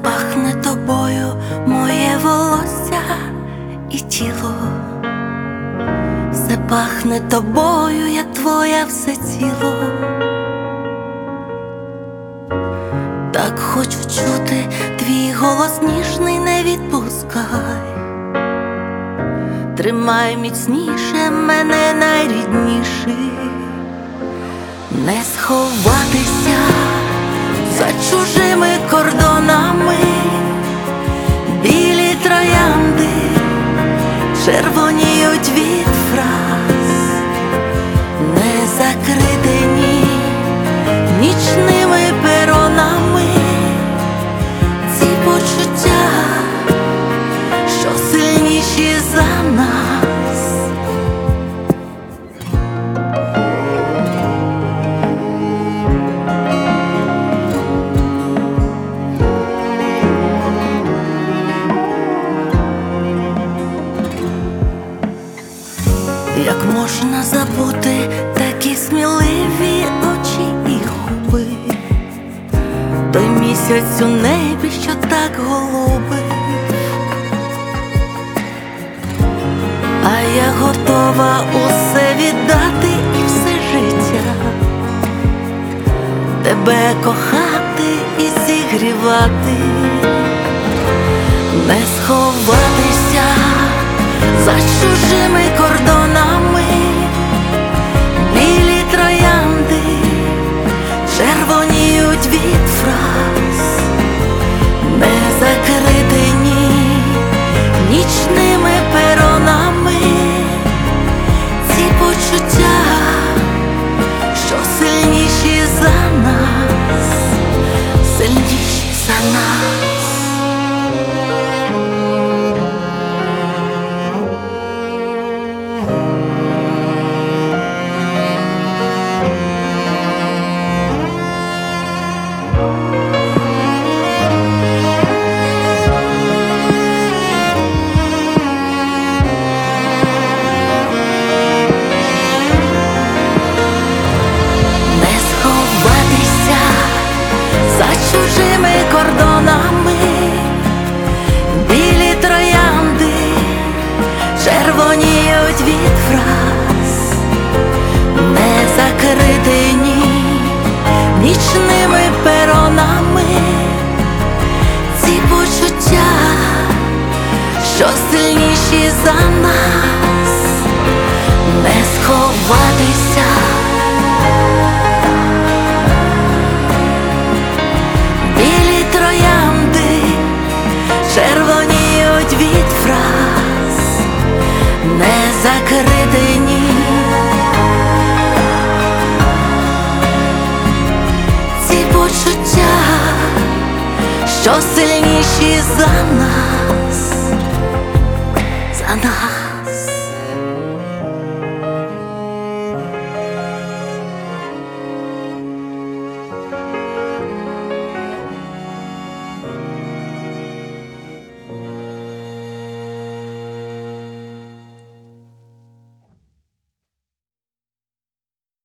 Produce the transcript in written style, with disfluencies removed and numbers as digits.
Пахне тобою моє волосся і тіло, все пахне тобою, я твоя все ціло. Так хочу чути твій голос ніжний, не відпускай, тримай міцніше мене, найрідніший, не сховатися за чужими кордонами. Білі троянди червоніють від фраз, не закритені нічними перонами. Ці почуття, що сильніші за нас. Як можна забути такі сміливі очі і губи, той місяць у небі, що так голубив, а я готова усе віддати і все життя, тебе кохати і зігрівати, не сховатися за чужими кордонами. Білі троянди червоніють від фраз, не закритені нічними перонами. Ці почуття, що сильніші за нас, сильніші за нас. Чужими кордонами, білі троянди червоніють від фраз, не закритені нічними перонами. Ці почуття, що сильніші за нас, не сховатися червоніють від фраз, не закритені. Ці почуття, що сильніші за нас, за нас.